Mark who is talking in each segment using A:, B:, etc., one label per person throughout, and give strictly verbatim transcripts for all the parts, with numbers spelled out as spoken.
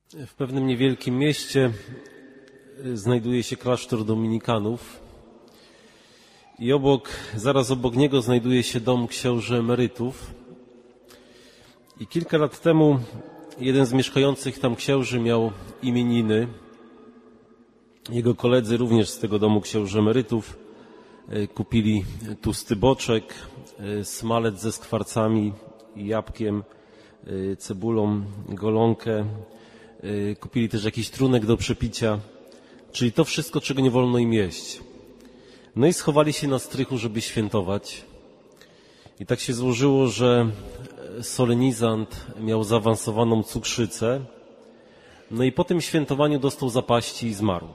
A: W pewnym niewielkim mieście znajduje się klasztor dominikanów i obok, zaraz obok niego znajduje się dom księży emerytów. I kilka lat temu jeden z mieszkających tam księży miał imieniny. Jego koledzy również z tego domu księży emerytów kupili tłusty boczek, smalec ze skwarcami i jabłkiem, cebulą, golonkę. Kupili też jakiś trunek do przepicia, czyli to wszystko, czego nie wolno im jeść. No i schowali się na strychu, żeby świętować. I tak się złożyło, że solenizant miał zaawansowaną cukrzycę, no i po tym świętowaniu dostał zapaści i zmarł.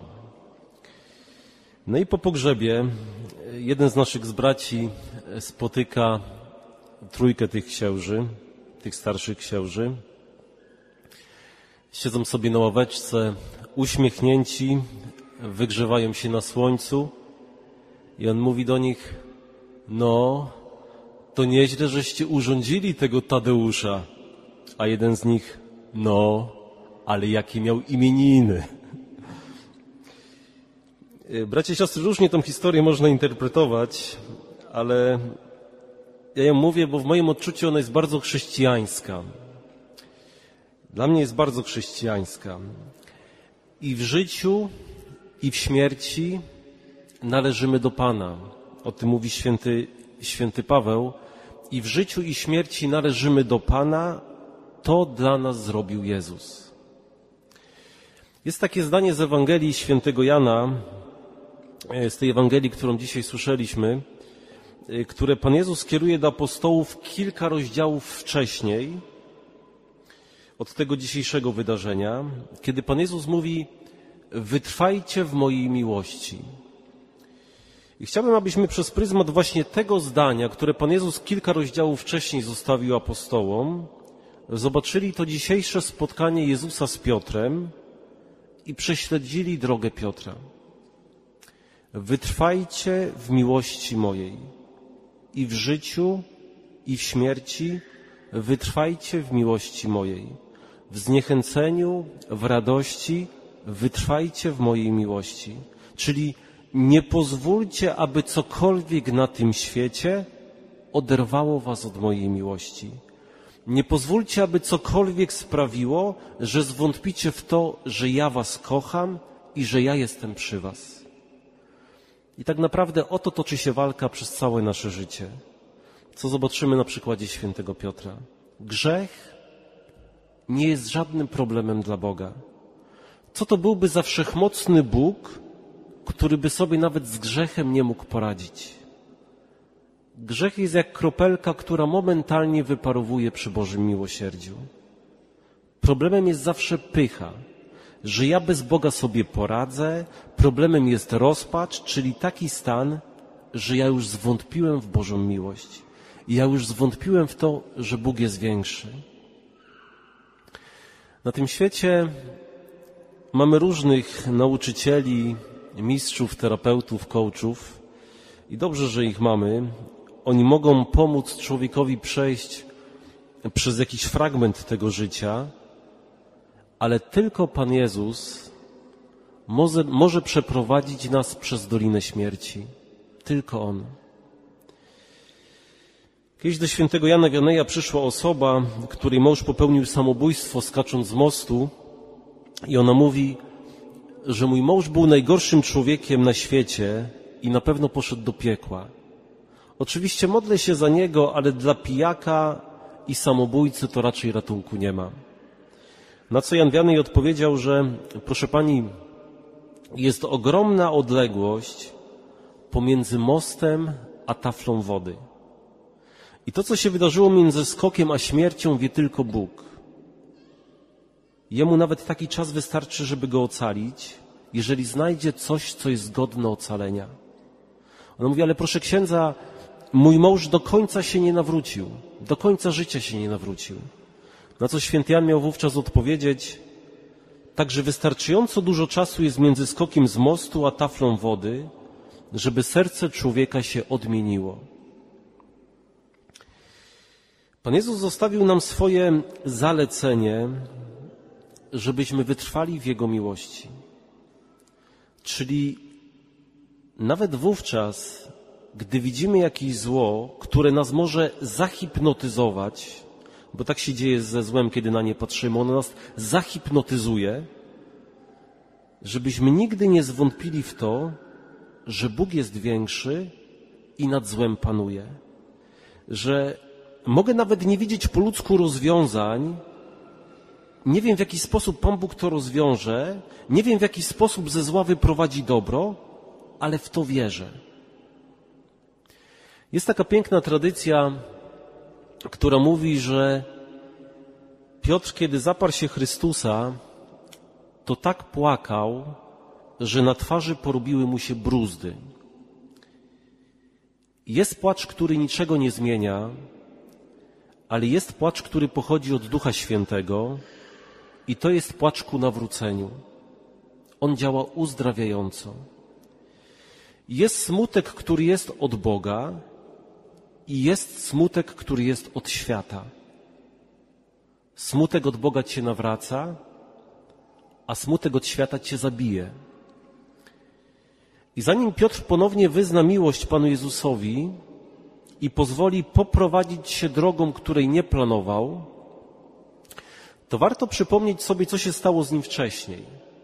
A: No i po pogrzebie jeden z naszych z braci spotyka trójkę tych księży, tych starszych księży. Siedzą sobie na ławeczce, uśmiechnięci, wygrzewają się na słońcu i on mówi do nich: no, to nieźle, żeście urządzili tego Tadeusza. A jeden z nich: no, ale jakie miał imieniny. Bracia i siostry, różnie tą historię można interpretować, ale ja ją mówię, bo w moim odczuciu ona jest bardzo chrześcijańska. Dla mnie jest bardzo chrześcijańska. I w życiu, i w śmierci należymy do Pana. O tym mówi święty, święty Paweł. I w życiu, i śmierci należymy do Pana. To dla nas zrobił Jezus. Jest takie zdanie z Ewangelii świętego Jana, z tej Ewangelii, którą dzisiaj słyszeliśmy, które Pan Jezus kieruje do apostołów kilka rozdziałów wcześniej od tego dzisiejszego wydarzenia, kiedy Pan Jezus mówi: wytrwajcie w mojej miłości. I chciałbym, abyśmy przez pryzmat właśnie tego zdania, które Pan Jezus kilka rozdziałów wcześniej zostawił apostołom, zobaczyli to dzisiejsze spotkanie Jezusa z Piotrem i prześledzili drogę Piotra. Wytrwajcie w miłości mojej. I w życiu, i w śmierci wytrwajcie w miłości mojej. W zniechęceniu, w radości wytrwajcie w mojej miłości. Czyli nie pozwólcie, aby cokolwiek na tym świecie oderwało was od mojej miłości. Nie pozwólcie, aby cokolwiek sprawiło, że zwątpicie w to, że ja was kocham i że ja jestem przy was. I tak naprawdę o to toczy się walka przez całe nasze życie. Co zobaczymy na przykładzie świętego Piotra. Grzech nie jest żadnym problemem dla Boga. Co to byłby za wszechmocny Bóg, który by sobie nawet z grzechem nie mógł poradzić? Grzech jest jak kropelka, która momentalnie wyparowuje przy Bożym miłosierdziu. Problemem jest zawsze pycha, że ja bez Boga sobie poradzę. Problemem jest rozpacz, czyli taki stan, że ja już zwątpiłem w Bożą miłość. I ja już zwątpiłem w to, że Bóg jest większy. Na tym świecie mamy różnych nauczycieli, mistrzów, terapeutów, coachów i dobrze, że ich mamy. Oni mogą pomóc człowiekowi przejść przez jakiś fragment tego życia, ale tylko Pan Jezus może, może przeprowadzić nas przez Dolinę Śmierci. Tylko On. Kiedyś do świętego Jana Wianeja przyszła osoba, której mąż popełnił samobójstwo skacząc z mostu i ona mówi, że mój mąż był najgorszym człowiekiem na świecie i na pewno poszedł do piekła. Oczywiście modlę się za niego, ale dla pijaka i samobójcy to raczej ratunku nie ma. Na co Jan Wianej odpowiedział, że proszę pani, jest ogromna odległość pomiędzy mostem a taflą wody. I to, co się wydarzyło między skokiem a śmiercią, wie tylko Bóg. Jemu nawet taki czas wystarczy, żeby go ocalić, jeżeli znajdzie coś, co jest godne ocalenia. Ona mówi, ale proszę księdza, mój mąż do końca się nie nawrócił, do końca życia się nie nawrócił. Na co święty Jan miał wówczas odpowiedzieć, także wystarczająco dużo czasu jest między skokiem z mostu a taflą wody, żeby serce człowieka się odmieniło. Pan Jezus zostawił nam swoje zalecenie, żebyśmy wytrwali w Jego miłości. Czyli nawet wówczas, gdy widzimy jakieś zło, które nas może zahipnotyzować, bo tak się dzieje ze złem, kiedy na nie patrzymy, ono nas zahipnotyzuje, żebyśmy nigdy nie zwątpili w to, że Bóg jest większy i nad złem panuje. Że mogę nawet nie widzieć po ludzku rozwiązań, nie wiem w jaki sposób Pan Bóg to rozwiąże, nie wiem w jaki sposób ze zła wyprowadzi dobro, ale w to wierzę. Jest taka piękna tradycja, która mówi, że Piotr, kiedy zaparł się Chrystusa, to tak płakał, że na twarzy porobiły mu się bruzdy. Jest płacz, który niczego nie zmienia, ale jest płacz, który pochodzi od Ducha Świętego i to jest płacz ku nawróceniu. On działa uzdrawiająco. Jest smutek, który jest od Boga i jest smutek, który jest od świata. Smutek od Boga cię nawraca, a smutek od świata cię zabije. I zanim Piotr ponownie wyzna miłość Panu Jezusowi i pozwoli poprowadzić się drogą, której nie planował, to warto przypomnieć sobie, co się stało z nim wcześniej.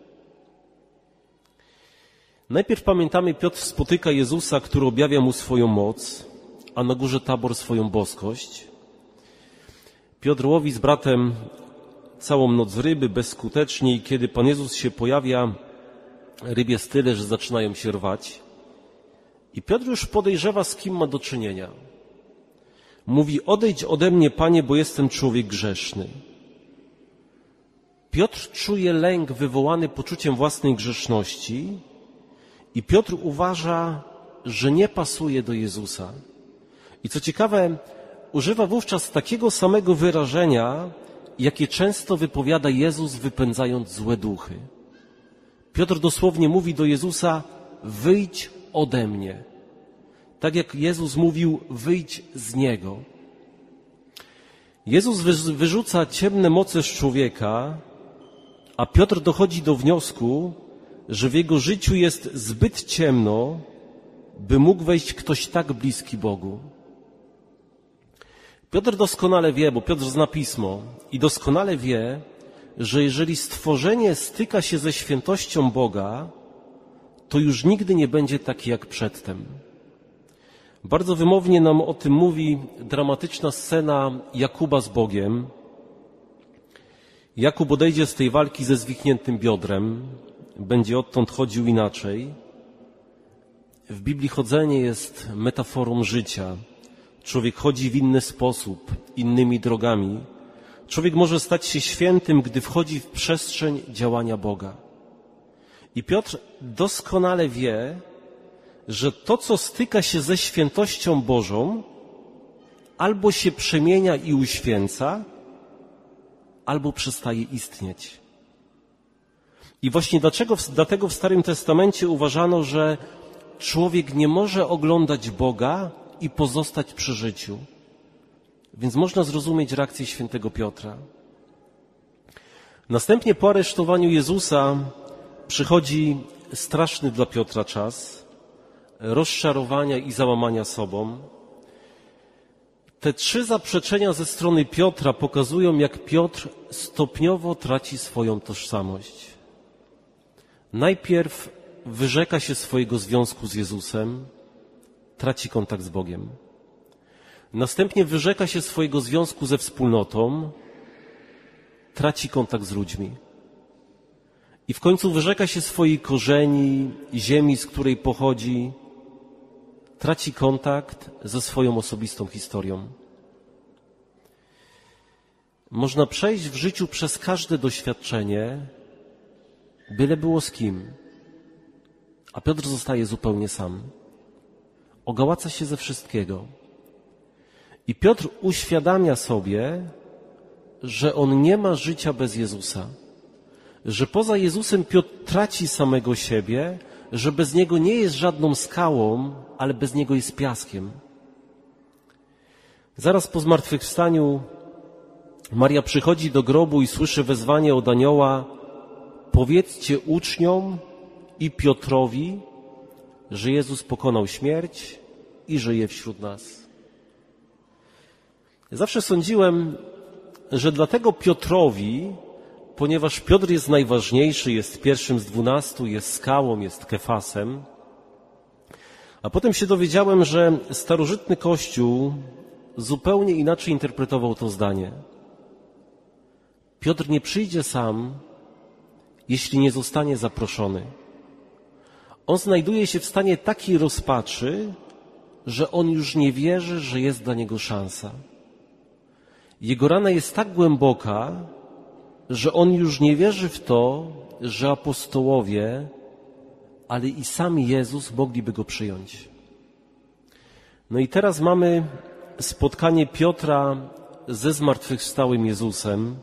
A: Najpierw pamiętamy, Piotr spotyka Jezusa, który objawia mu swoją moc, a na górze Tabor swoją boskość. Piotr łowi z bratem całą noc ryby bezskutecznie i kiedy Pan Jezus się pojawia, ryb jest tyle, że zaczynają się rwać. I Piotr już podejrzewa, z kim ma do czynienia. Mówi: odejdź ode mnie, Panie, bo jestem człowiek grzeszny. Piotr czuje lęk wywołany poczuciem własnej grzeszności i Piotr uważa, że nie pasuje do Jezusa. I co ciekawe, używa wówczas takiego samego wyrażenia, jakie często wypowiada Jezus, wypędzając złe duchy. Piotr dosłownie mówi do Jezusa: wyjdź ode mnie. Tak jak Jezus mówił: wyjdź z Niego. Jezus wyrzuca ciemne moce z człowieka, a Piotr dochodzi do wniosku, że w jego życiu jest zbyt ciemno, by mógł wejść ktoś tak bliski Bogu. Piotr doskonale wie, bo Piotr zna Pismo i doskonale wie, że jeżeli stworzenie styka się ze świętością Boga, to już nigdy nie będzie takie jak przedtem. Bardzo wymownie nam o tym mówi dramatyczna scena Jakuba z Bogiem. Jakub odejdzie z tej walki ze zwichniętym biodrem, będzie odtąd chodził inaczej. W Biblii chodzenie jest metaforą życia. Człowiek chodzi w inny sposób, innymi drogami. Człowiek może stać się świętym, gdy wchodzi w przestrzeń działania Boga. I Piotr doskonale wie, że to, co styka się ze świętością Bożą, albo się przemienia i uświęca, albo przestaje istnieć. I właśnie dlaczego, dlatego w Starym Testamencie uważano, że człowiek nie może oglądać Boga i pozostać przy życiu. Więc można zrozumieć reakcję świętego Piotra. Następnie po aresztowaniu Jezusa przychodzi straszny dla Piotra czas rozczarowania i załamania sobą. Te trzy zaprzeczenia ze strony Piotra pokazują, jak Piotr stopniowo traci swoją tożsamość. Najpierw wyrzeka się swojego związku z Jezusem, traci kontakt z Bogiem. Następnie wyrzeka się swojego związku ze wspólnotą, traci kontakt z ludźmi. I w końcu wyrzeka się swojej korzeni, ziemi, z której pochodzi, traci kontakt ze swoją osobistą historią. Można przejść w życiu przez każde doświadczenie, byle było z kim. A Piotr zostaje zupełnie sam. Ogałaca się ze wszystkiego. I Piotr uświadamia sobie, że on nie ma życia bez Jezusa. Że poza Jezusem Piotr traci samego siebie, że bez Niego nie jest żadną skałą, ale bez Niego jest piaskiem. Zaraz po zmartwychwstaniu Maria przychodzi do grobu i słyszy wezwanie od anioła: powiedzcie uczniom i Piotrowi, że Jezus pokonał śmierć i żyje wśród nas. Zawsze sądziłem, że dlatego Piotrowi, ponieważ Piotr jest najważniejszy, jest pierwszym z dwunastu, jest skałą, jest Kefasem, a potem się dowiedziałem, że starożytny Kościół zupełnie inaczej interpretował to zdanie. Piotr nie przyjdzie sam, jeśli nie zostanie zaproszony. On znajduje się w stanie takiej rozpaczy, że on już nie wierzy, że jest dla niego szansa. Jego rana jest tak głęboka, że on już nie wierzy w to, że apostołowie, ale i sam Jezus mogliby go przyjąć. No i teraz mamy spotkanie Piotra ze zmartwychwstałym Jezusem.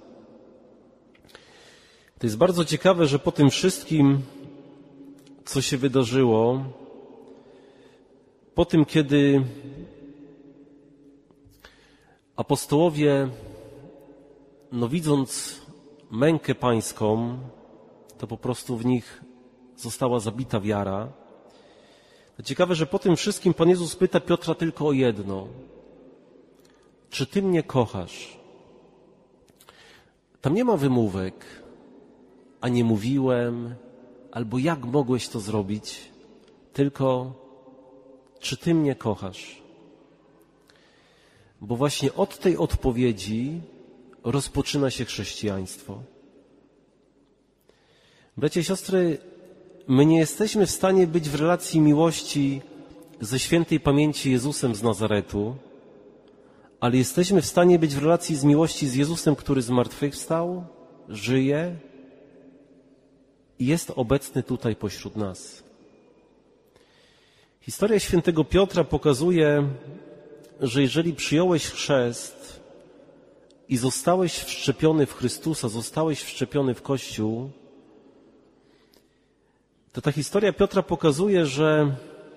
A: To jest bardzo ciekawe, że po tym wszystkim, co się wydarzyło, po tym, kiedy apostołowie, no widząc mękę pańską, to po prostu w nich została zabita wiara. To ciekawe, że po tym wszystkim Pan Jezus pyta Piotra tylko o jedno. Czy Ty mnie kochasz? Tam nie ma wymówek, a nie mówiłem, albo jak mogłeś to zrobić, tylko czy Ty mnie kochasz? Bo właśnie od tej odpowiedzi rozpoczyna się chrześcijaństwo. Bracia i siostry, my nie jesteśmy w stanie być w relacji miłości ze świętej pamięci Jezusem z Nazaretu, ale jesteśmy w stanie być w relacji z miłości z Jezusem, który zmartwychwstał, żyje i jest obecny tutaj pośród nas. Historia świętego Piotra pokazuje, że jeżeli przyjąłeś chrzest i zostałeś wszczepiony w Chrystusa, zostałeś wszczepiony w Kościół, to ta historia Piotra pokazuje, że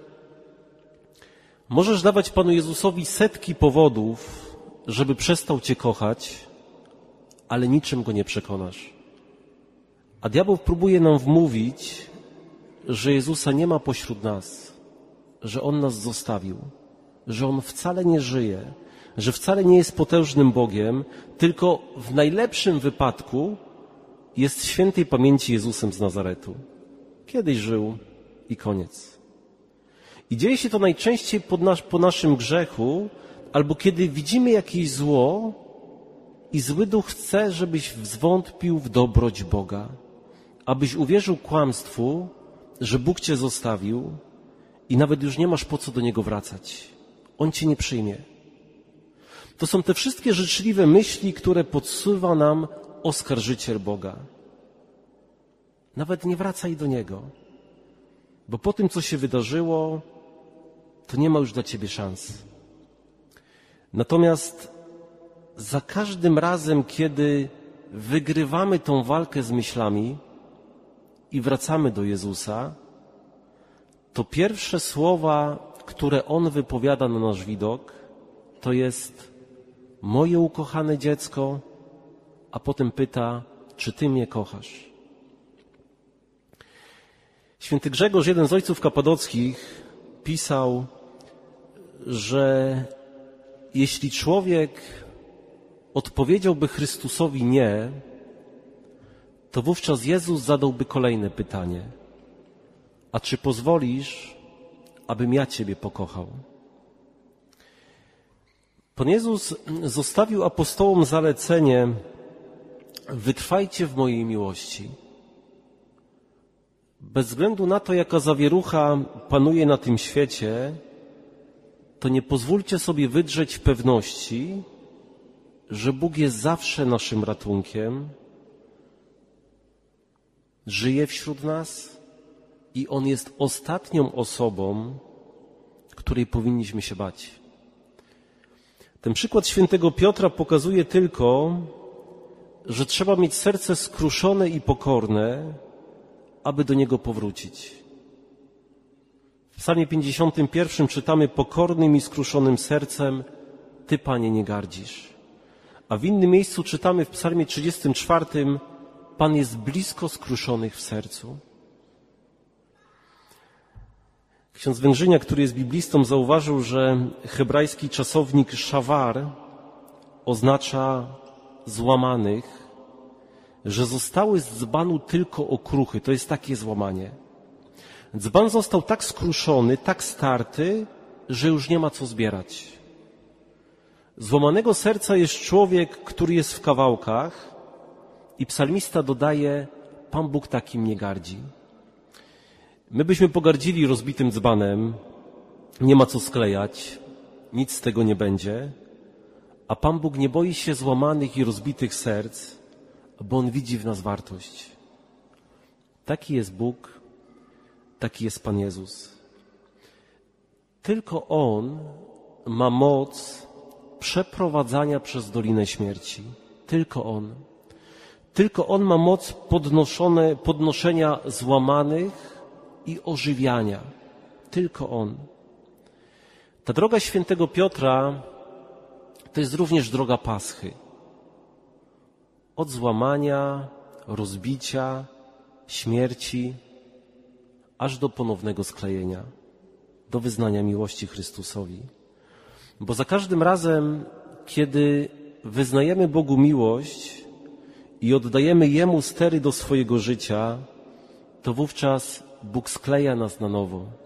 A: możesz dawać Panu Jezusowi setki powodów, żeby przestał Cię kochać, ale niczym Go nie przekonasz. A diabeł próbuje nam wmówić, że Jezusa nie ma pośród nas, że On nas zostawił, że On wcale nie żyje, że wcale nie jest potężnym Bogiem, tylko w najlepszym wypadku jest świętej pamięci Jezusem z Nazaretu. Kiedyś żył i koniec. I dzieje się to najczęściej po, nas, po naszym grzechu, albo kiedy widzimy jakieś zło i zły duch chce, żebyś zwątpił w dobroć Boga, abyś uwierzył kłamstwu, że Bóg Cię zostawił i nawet już nie masz po co do Niego wracać. On Cię nie przyjmie. To są te wszystkie życzliwe myśli, które podsuwa nam oskarżyciel Boga. Nawet nie wracaj do Niego, bo po tym, co się wydarzyło, to nie ma już dla Ciebie szans. Natomiast za każdym razem, kiedy wygrywamy tą walkę z myślami i wracamy do Jezusa, to pierwsze słowa, które On wypowiada na nasz widok, to jest: moje ukochane dziecko, a potem pyta, czy Ty mnie kochasz? Święty Grzegorz, jeden z ojców kapadockich, pisał, że jeśli człowiek odpowiedziałby Chrystusowi nie, to wówczas Jezus zadałby kolejne pytanie: a czy pozwolisz, abym ja Ciebie pokochał? Pan Jezus zostawił apostołom zalecenie: wytrwajcie w mojej miłości. Bez względu na to, jaka zawierucha panuje na tym świecie, to nie pozwólcie sobie wydrzeć pewności, że Bóg jest zawsze naszym ratunkiem, żyje wśród nas i On jest ostatnią osobą, której powinniśmy się bać. Ten przykład świętego Piotra pokazuje tylko, że trzeba mieć serce skruszone i pokorne, aby do Niego powrócić. W Psalmie pięćdziesiątym pierwszym czytamy: pokornym i skruszonym sercem Ty, Panie, nie gardzisz. A w innym miejscu czytamy w Psalmie trzydziestym czwartym: Pan jest blisko skruszonych w sercu. Ksiądz Węgrzyniak, który jest biblistą, zauważył, że hebrajski czasownik szawar oznacza złamanych, że zostały z dzbanu tylko okruchy. To jest takie złamanie. Dzban został tak skruszony, tak starty, że już nie ma co zbierać. Złamanego serca jest człowiek, który jest w kawałkach i psalmista dodaje: Pan Bóg takim nie gardzi. My byśmy pogardzili rozbitym dzbanem, nie ma co sklejać, nic z tego nie będzie, a Pan Bóg nie boi się złamanych i rozbitych serc, bo On widzi w nas wartość. Taki jest Bóg, taki jest Pan Jezus. Tylko On ma moc przeprowadzania przez Dolinę Śmierci. Tylko On. Tylko On ma moc podnoszone, podnoszenia złamanych i ożywiania. Tylko On. Ta droga świętego Piotra to jest również droga Paschy. Od złamania, rozbicia, śmierci, aż do ponownego sklejenia, do wyznania miłości Chrystusowi. Bo za każdym razem, kiedy wyznajemy Bogu miłość i oddajemy Jemu stery do swojego życia, to wówczas Bóg skleja nas na nowo.